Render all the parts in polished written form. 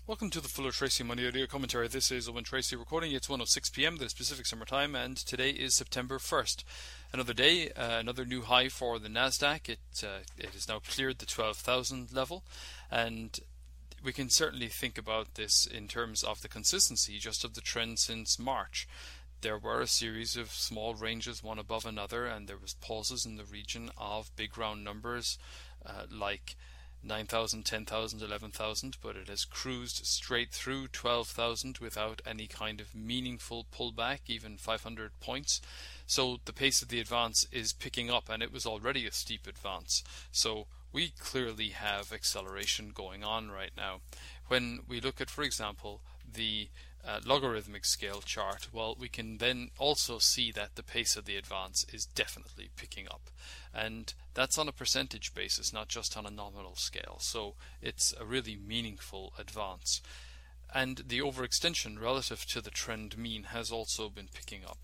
Welcome to the Fuller Tracy Money Audio Commentary. This is Owen Tracy recording. It's 1:06 p.m. the Pacific Summer Time, and today is September 1st. Another day, another new high for the Nasdaq. It has now cleared the 12,000 level, and we can certainly think about this in terms of the consistency just of the trend since March. There were a series of small ranges, one above another, and there was pauses in the region of big round numbers like 9,000, 10,000, 11,000, but it has cruised straight through 12,000 without any kind of meaningful pullback, even 500 points. So the pace of the advance is picking up, and it was already a steep advance. So we clearly have acceleration going on right now. When we look at, for example, the logarithmic scale chart, well, we can then also see that the pace of the advance is definitely picking up, and that's on a percentage basis, not just on a nominal scale. So it's a really meaningful advance, and the overextension relative to the trend mean has also been picking up.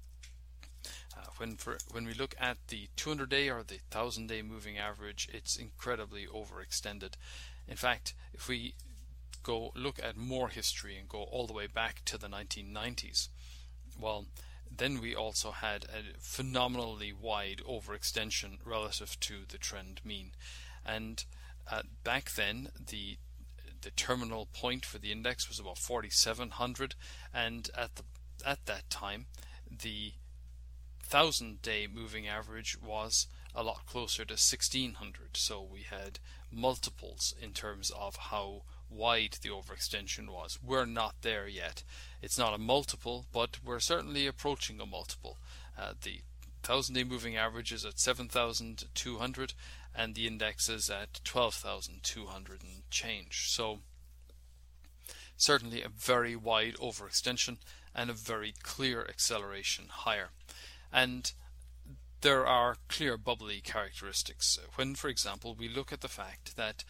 When we look at the 200-day or the 1,000-day moving average, it's incredibly overextended. In fact, if we go look at more history and go all the way back to the 1990s, well, then we also had a phenomenally wide overextension relative to the trend mean. And back then, the terminal point for the index was about 4,700, and at that time, the 1,000-day moving average was a lot closer to 1,600. So we had multiples in terms of how wide the overextension was. We're not there yet. It's not a multiple, but we're certainly approaching a multiple. The 1,000-day moving average is at 7,200, and the index is at 12,200 and change. So certainly a very wide overextension and a very clear acceleration higher. And there are clear bubbly characteristics. When, for example, we look at the fact that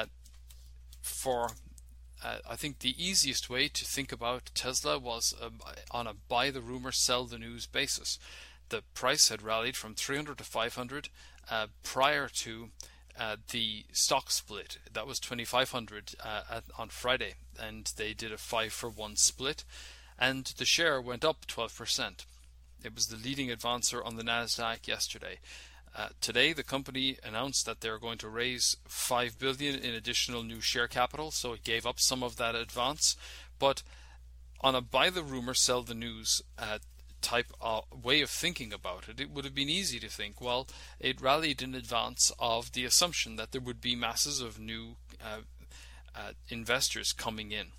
I think the easiest way to think about Tesla was on a buy the rumor, sell the news basis. The price had rallied from 300 to 500 prior to the stock split. That was 2,500 on Friday, and they did a 5-for-1 split, and the share went up 12%. It was the leading advancer on the Nasdaq yesterday. Today, the company announced that they're going to raise $5 billion in additional new share capital, so it gave up some of that advance. But on a buy the rumor, sell the news type way of thinking about it, it would have been easy to think, well, it rallied in advance of the assumption that there would be masses of new investors coming in,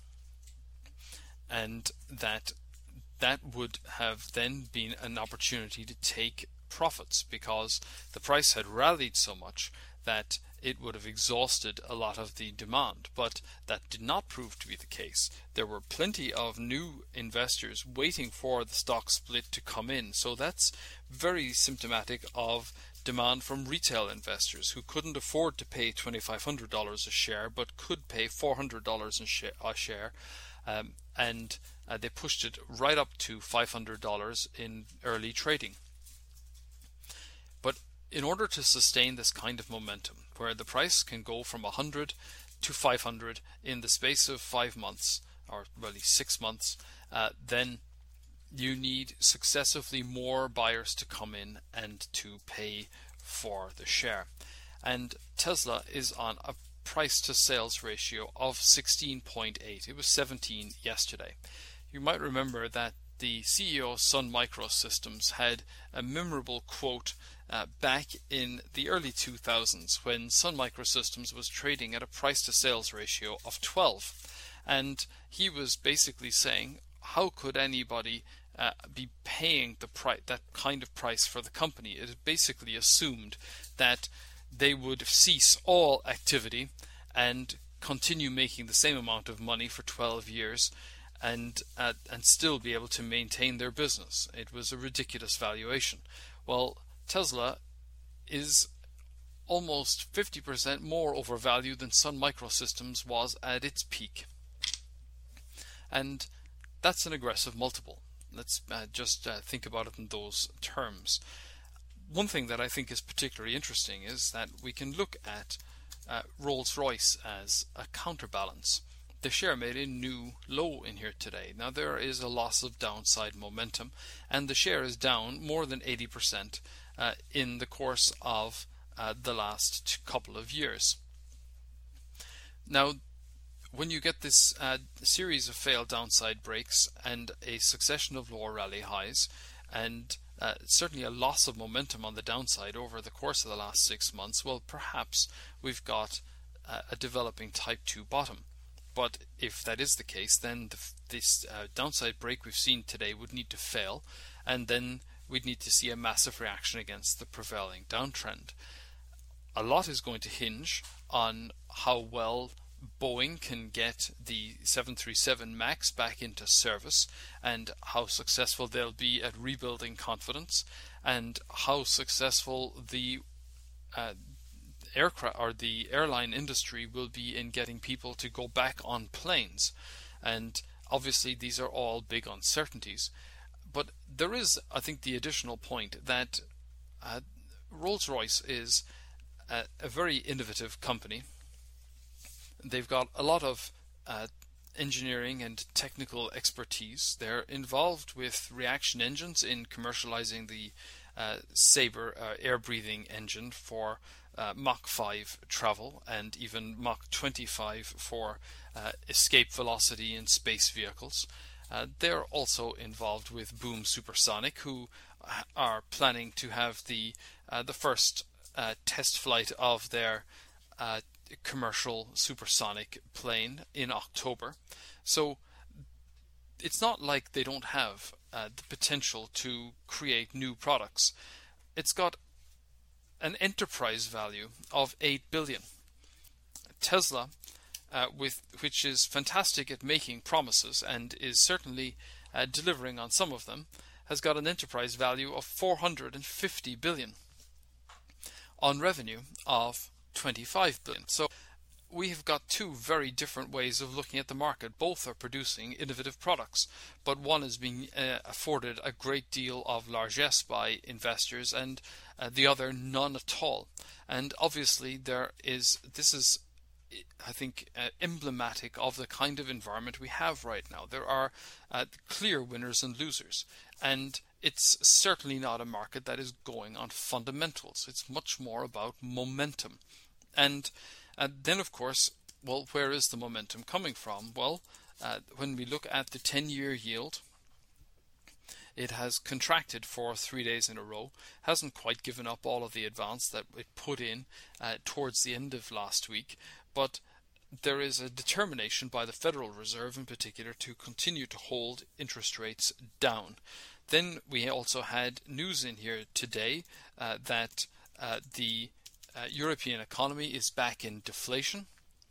and that would have then been an opportunity to take profits, because the price had rallied so much that it would have exhausted a lot of the demand. But that did not prove to be the case. There were plenty of new investors waiting for the stock split to come in, so that's very symptomatic of demand from retail investors who couldn't afford to pay $2,500 a share but could pay $400 a share, and they pushed it right up to $500 in early trading. But in order to sustain this kind of momentum, where the price can go from 100 to 500 in the space of 5 months, or really 6 months, then you need successively more buyers to come in and to pay for the share. And Tesla is on a price to sales ratio of 16.8. It was 17 yesterday. You might remember that the CEO of Sun Microsystems had a memorable quote back in the early 2000s when Sun Microsystems was trading at a price to sales ratio of 12, and he was basically saying, how could anybody be paying that kind of price for the company? It basically assumed that they would cease all activity and continue making the same amount of money for 12 years and still be able to maintain their business. It was a ridiculous valuation. Well, Tesla is almost 50% more overvalued than Sun Microsystems was at its peak. And that's an aggressive multiple. Let's just think about it in those terms. One thing that I think is particularly interesting is that we can look at Rolls-Royce as a counterbalance. the share made a new low in here today. Now there is a loss of downside momentum, and the share is down more than 80% in the course of the last couple of years. Now, when you get this series of failed downside breaks and a succession of lower rally highs, and certainly a loss of momentum on the downside over the course of the last 6 months, well, perhaps we've got a developing type 2 bottom. But if that is the case, then this downside break we've seen today would need to fail, and then we'd need to see a massive reaction against the prevailing downtrend. A lot is going to hinge on how well Boeing can get the 737 MAX back into service, and how successful they'll be at rebuilding confidence, and how successful the aircraft or the airline industry will be in getting people to go back on planes. And obviously these are all big uncertainties. But there is, I think, the additional point that Rolls-Royce is a very innovative company. They've got a lot of engineering and technical expertise. They're involved with reaction engines in commercializing the Sabre air-breathing engine for Mach 5 travel, and even Mach 25 for escape velocity in space vehicles. They're also involved with Boom Supersonic, who are planning to have the first test flight of their commercial supersonic plane in October. So it's not like they don't have the potential to create new products. It's got an enterprise value of $8 billion. Tesla, which is fantastic at making promises and is certainly delivering on some of them, has got an enterprise value of $450 billion on revenue of $25 billion. So we have got two very different ways of looking at the market. Both are producing innovative products, but one is being afforded a great deal of largesse by investors, and the other none at all. And obviously this is, I think, emblematic of the kind of environment we have right now. There are clear winners and losers, and it's certainly not a market that is going on fundamentals. It's much more about momentum. And then, of course, well, where is the momentum coming from? Well, when we look at the 10-year yield, it has contracted for 3 days in a row, hasn't quite given up all of the advance that it put in towards the end of last week, but there is a determination by the Federal Reserve in particular to continue to hold interest rates down. Then we also had news in here today that the European economy is back in deflation.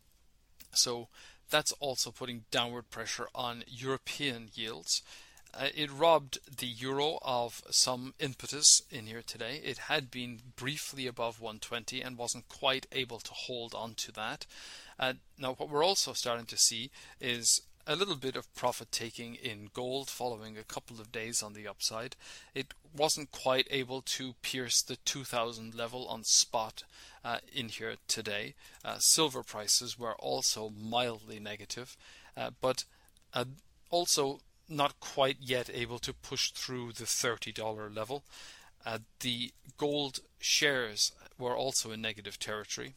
So that's also putting downward pressure on European yields. It robbed the euro of some impetus in here today. It had been briefly above 120 and wasn't quite able to hold on to that. Now what we're also starting to see is a little bit of profit taking in gold following a couple of days on the upside. It wasn't quite able to pierce the 2000 level on spot in here today. Silver prices were also mildly negative, but also not quite yet able to push through the $30 level. The gold shares were also in negative territory.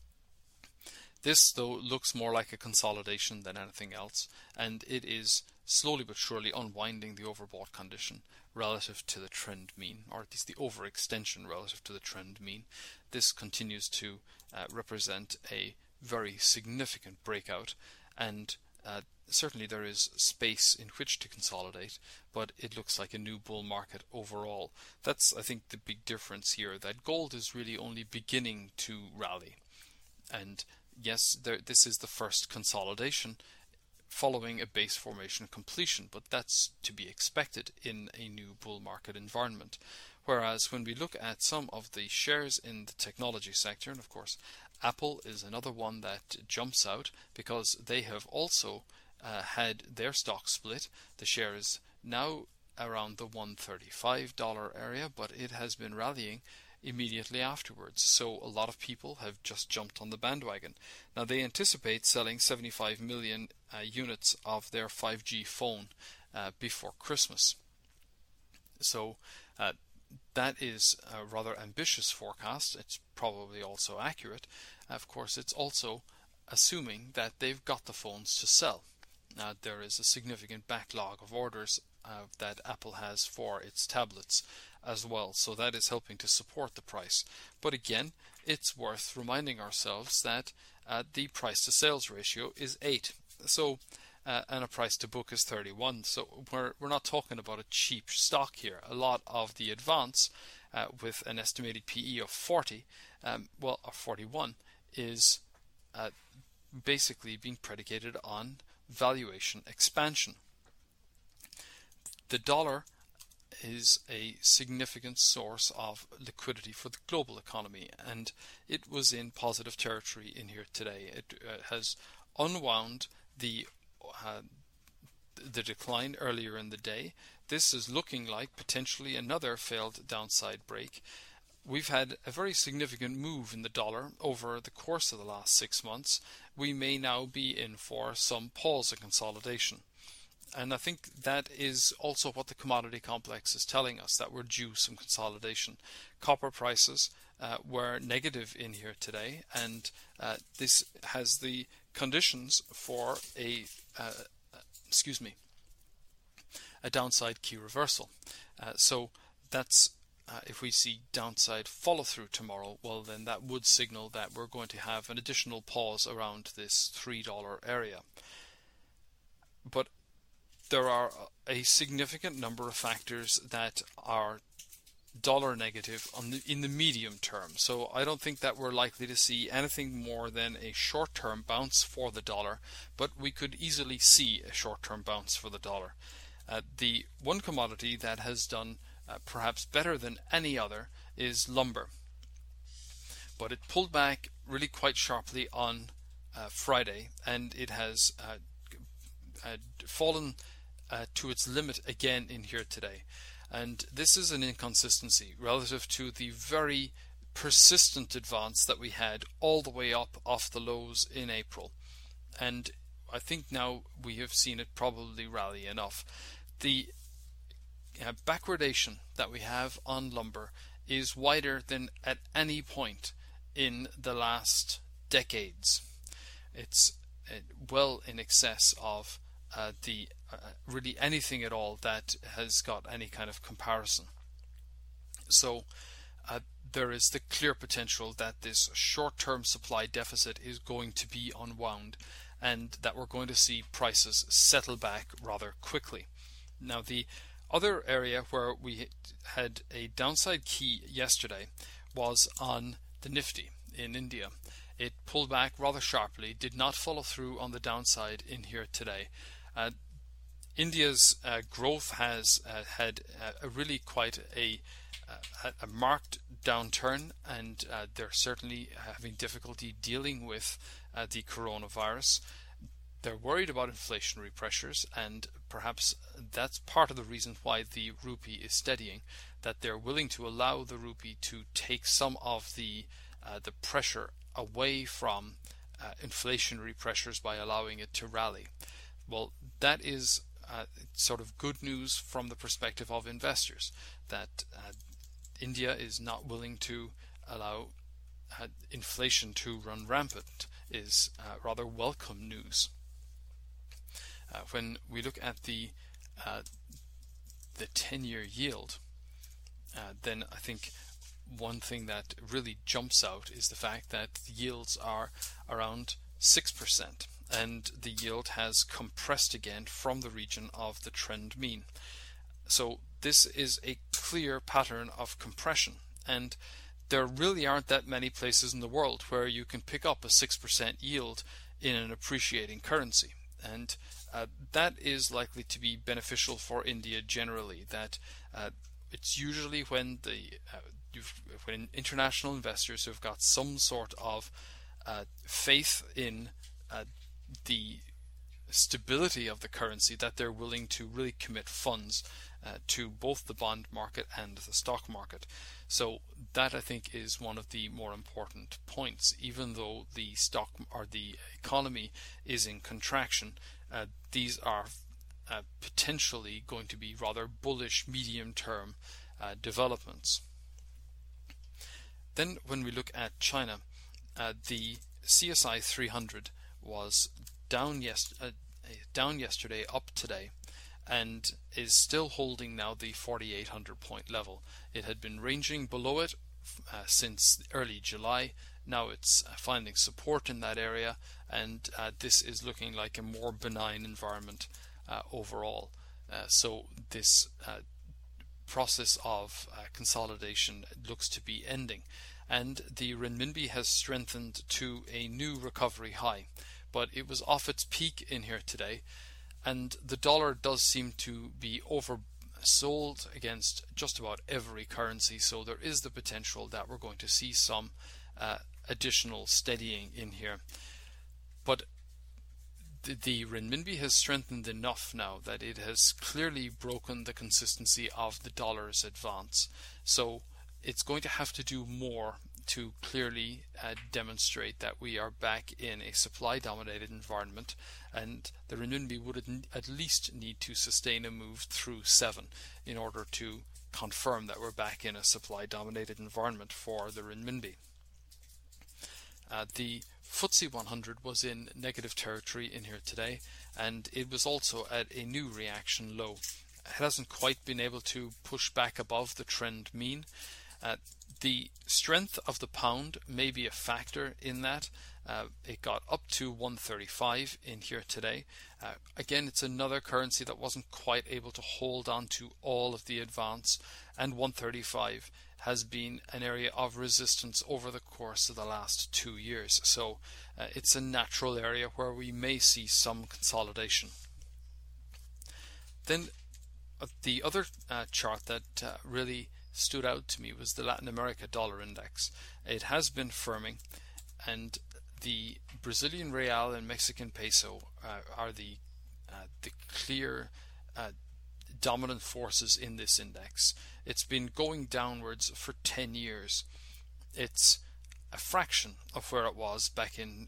This, though, looks more like a consolidation than anything else, and it is slowly but surely unwinding the overbought condition relative to the trend mean, or at least the overextension relative to the trend mean. This continues to represent a very significant breakout, and certainly there is space in which to consolidate, but it looks like a new bull market overall. That's, I think, the big difference here, that gold is really only beginning to rally. And yes, this is the first consolidation following a base formation completion, but that's to be expected in a new bull market environment. Whereas when we look at some of the shares in the technology sector, and of course Apple is another one that jumps out because they have also had their stock split. The share is now around the $135 area, but it has been rallying immediately afterwards. So a lot of people have just jumped on the bandwagon. Now they anticipate selling 75 million units of their 5G phone before Christmas. So that is a rather ambitious forecast. It's probably also accurate. Of course, it's also assuming that they've got the phones to sell. There is a significant backlog of orders that Apple has for its tablets as well, so that is helping to support the price. But again, it's worth reminding ourselves that the price to sales ratio is 8. So and a price to book is 31. So we're not talking about a cheap stock here. A lot of the Advance with an estimated PE of 40, or 41, is basically being predicated on valuation expansion. The dollar is a significant source of liquidity for the global economy, and it was in positive territory in here today. It has unwound the decline earlier in the day. This is looking like potentially another failed downside break. We've had a very significant move in the dollar over the course of the last 6 months. We may now be in for some pause and consolidation. And I think that is also what the commodity complex is telling us, that we're due some consolidation. Copper prices were negative in here today, and this has the conditions for a downside key reversal. So that's if we see downside follow through tomorrow, well then that would signal that we're going to have an additional pause around this $3 area. But there are a significant number of factors that are dollar negative in the medium term. So I don't think that we're likely to see anything more than a short-term bounce for the dollar, but we could easily see a short-term bounce for the dollar. The one commodity that has done perhaps better than any other is lumber, but it pulled back really quite sharply on Friday, and it has fallen to its limit again in here today. And this is an inconsistency relative to the very persistent advance that we had all the way up off the lows in April. And I think now we have seen it probably rally enough. The backwardation that we have on lumber is wider than at any point in the last decades. It's well in excess of really anything at all that has got any kind of comparison. So there is the clear potential that this short-term supply deficit is going to be unwound, and that we're going to see prices settle back rather quickly. Now, the other area where we had a downside key yesterday was on the Nifty in India. It pulled back rather sharply, did not follow through on the downside in here today. India's growth has had a really quite a marked downturn, and they're certainly having difficulty dealing with the coronavirus. They're worried about inflationary pressures, and perhaps that's part of the reason why the rupee is steadying, that they're willing to allow the rupee to take some of the pressure away from inflationary pressures by allowing it to rally. Well, that is sort of good news from the perspective of investors, that India is not willing to allow inflation to run rampant is rather welcome news. When we look at the 10-year yield, then I think one thing that really jumps out is the fact that the yields are around 6%, and the yield has compressed again from the region of the trend mean. So this is a clear pattern of compression, and there really aren't that many places in the world where you can pick up a 6% yield in an appreciating currency, and that is likely to be beneficial for India generally. That it's usually when when international investors who've got some sort of faith in the stability of the currency that they're willing to really commit funds to both the bond market and the stock market. So that, I think, is one of the more important points. Even though the stock or the economy is in contraction, these are potentially going to be rather bullish medium-term developments. Then when we look at China, the CSI 300 was down yesterday, up today, and is still holding now the 4,800 point level. It had been ranging below it since early July. Now it's finding support in that area, and this is looking like a more benign environment overall. So this process of consolidation looks to be ending, and the renminbi has strengthened to a new recovery high, but it was off its peak in here today, and the dollar does seem to be oversold against just about every currency, so there is the potential that we're going to see some additional steadying in here. But the renminbi has strengthened enough now that it has clearly broken the consistency of the dollar's advance. So it's going to have to do more to clearly demonstrate that we are back in a supply-dominated environment, and the renminbi would at least need to sustain a move through 7 in order to confirm that we're back in a supply-dominated environment for the renminbi. The FTSE 100 was in negative territory in here today, and it was also at a new reaction low. It hasn't quite been able to push back above the trend mean. The strength of the pound may be a factor in that. It got up to 135 in here today. Again, it's another currency that wasn't quite able to hold on to all of the advance, and 135 has been an area of resistance over the course of the last 2 years. So it's a natural area where we may see some consolidation. Then the other chart that really stood out to me was the Latin America dollar index. It has been firming, and the Brazilian real and Mexican peso are the clear dominant forces in this index. It's been going downwards for 10 years. It's a fraction of where it was back in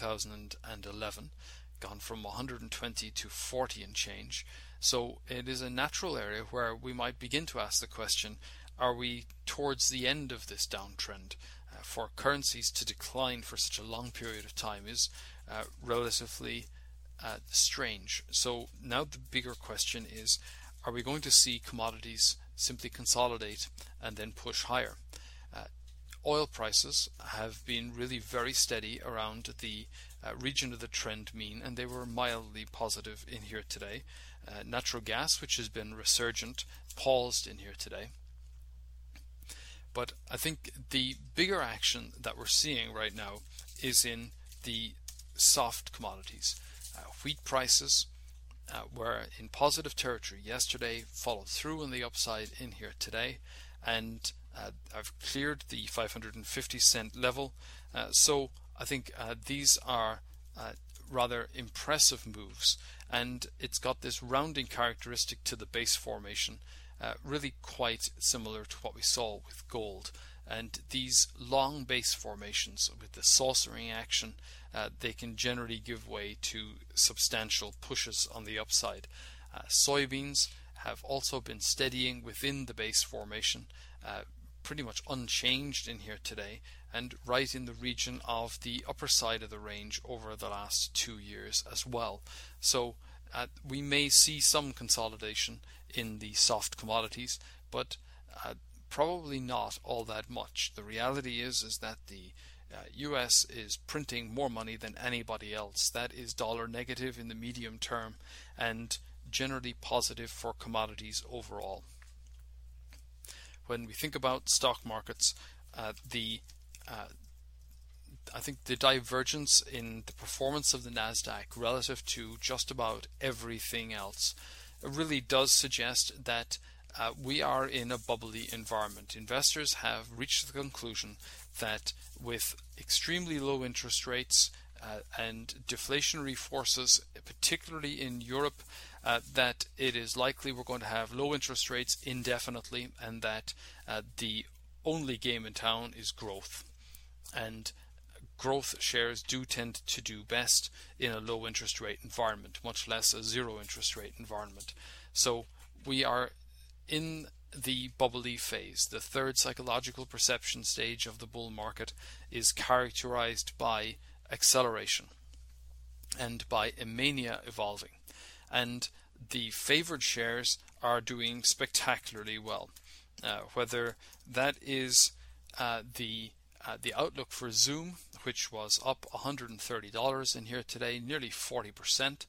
2011, gone from 120 to 40 and change. So it is a natural area where we might begin to ask the question, are we towards the end of this downtrend? For currencies to decline for such a long period of time is relatively strange. So now the bigger question is, are we going to see commodities simply consolidate and then push higher? Oil prices have been really very steady around the region of the trend mean, and they were mildly positive in here today. Natural gas, which has been resurgent, paused in here today. But I think the bigger action that we're seeing right now is in the soft commodities. Wheat prices were in positive territory yesterday, followed through on the upside in here today, and I've cleared the 550 cent level. So I think these are rather impressive moves, and it's got this rounding characteristic to the base formation, really quite similar to what we saw with gold. And these long base formations with the saucering action, they can generally give way to substantial pushes on the upside. Soybeans have also been steadying within the base formation, pretty much unchanged in here today, and right in the region of the upper side of the range over the last 2 years as well. So we may see some consolidation in the soft commodities, but probably not all that much. The reality is that the US is printing more money than anybody else. That is dollar negative in the medium term and generally positive for commodities overall. When we think about stock markets, I think the divergence in the performance of the Nasdaq relative to just about everything else really does suggest that we are in a bubbly environment. Investors have reached the conclusion that with extremely low interest rates, and deflationary forces, particularly in Europe, that it is likely we're going to have low interest rates indefinitely, and that the only game in town is growth. And growth shares do tend to do best in a low interest rate environment, much less a zero interest rate environment. So we are in the bubbly phase. The third psychological perception stage of the bull market is characterized by acceleration and by a mania evolving. And the favored shares are doing spectacularly well. Whether that is the outlook for Zoom, which was up $130 in here today, nearly 40%.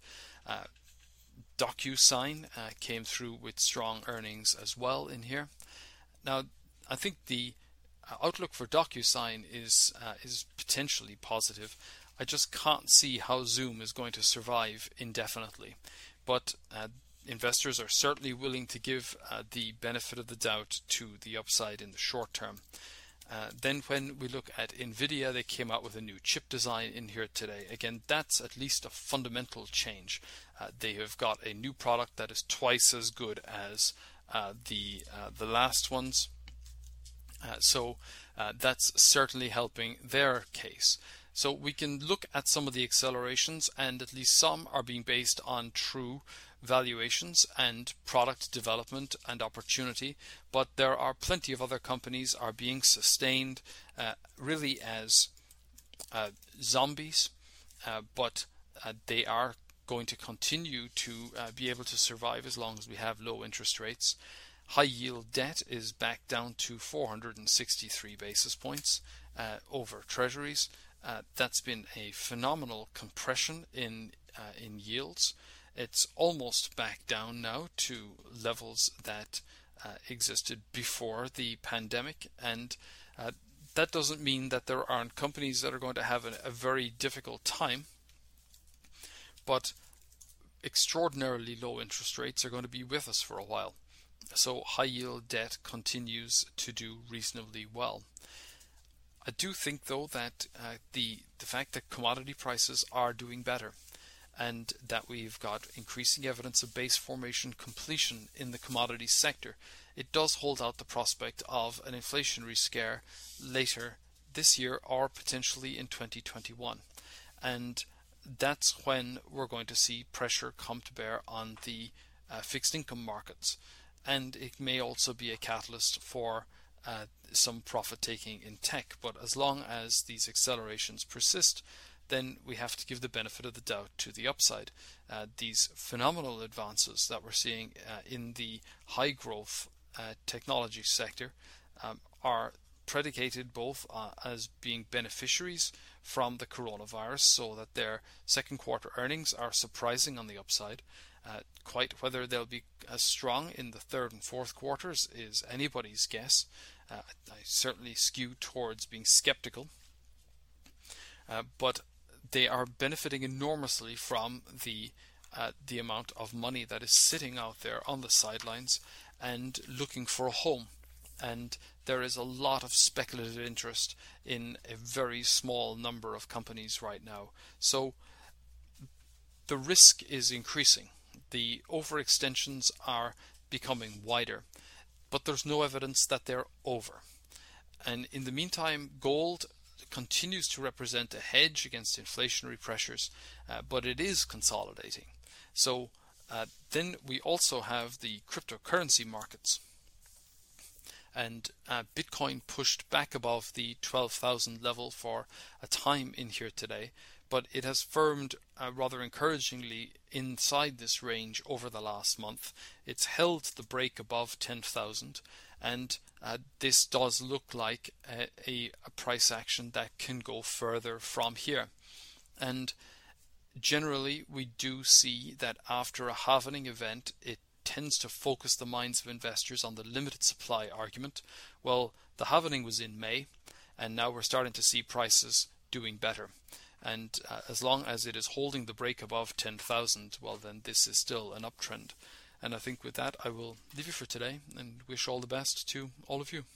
DocuSign came through with strong earnings as well in here. Now, I think the outlook for DocuSign is potentially positive. I just can't see how Zoom is going to survive indefinitely. But investors are certainly willing to give the benefit of the doubt to the upside in the short term. Then when we look at NVIDIA, they came out with a new chip design in here today. Again, that's at least a fundamental change. They have got a new product that is twice as good as the last ones. So that's certainly helping their case. So we can look at some of the accelerations, and at least some are being based on true valuations and product development and opportunity, but there are plenty of other companies are being sustained really as zombies, but they are going to continue to be able to survive as long as we have low interest rates. High yield debt is back down to 463 basis points over treasuries. That's been a phenomenal compression in yields. It's almost back down now to levels that existed before the pandemic, and that doesn't mean that there aren't companies that are going to have a very difficult time, but extraordinarily low interest rates are going to be with us for a while. So high yield debt continues to do reasonably well. I do think though that the fact that commodity prices are doing better, and that we've got increasing evidence of base formation completion in the commodities sector, it does hold out the prospect of an inflationary scare later this year or potentially in 2021. And that's when we're going to see pressure come to bear on the fixed income markets. And it may also be a catalyst for some profit taking in tech. But as long as these accelerations persist, then we have to give the benefit of the doubt to the upside. These phenomenal advances that we're seeing in the high growth technology sector are predicated both as being beneficiaries from the coronavirus, so that their second quarter earnings are surprising on the upside. Quite whether they'll be as strong in the third and fourth quarters is anybody's guess. I certainly skew towards being skeptical. But they are benefiting enormously from the amount of money that is sitting out there on the sidelines and looking for a home. And there is a lot of speculative interest in a very small number of companies right now. So the risk is increasing. The overextensions are becoming wider, but there's no evidence that they're over. And in the meantime, gold continues to represent a hedge against inflationary pressures, but it is consolidating. So then we also have the cryptocurrency markets. And Bitcoin pushed back above the 12,000 level for a time in here today, but it has firmed rather encouragingly inside this range over the last month. It's held the break above 10,000, and this does look like a price action that can go further from here. And generally we do see that after a halvening event, it tends to focus the minds of investors on the limited supply argument. Well, the halvening was in May, and now we're starting to see prices doing better. And as long as it is holding the break above 10,000, well, then this is still an uptrend. And I think with that, I will leave you for today and wish all the best to all of you.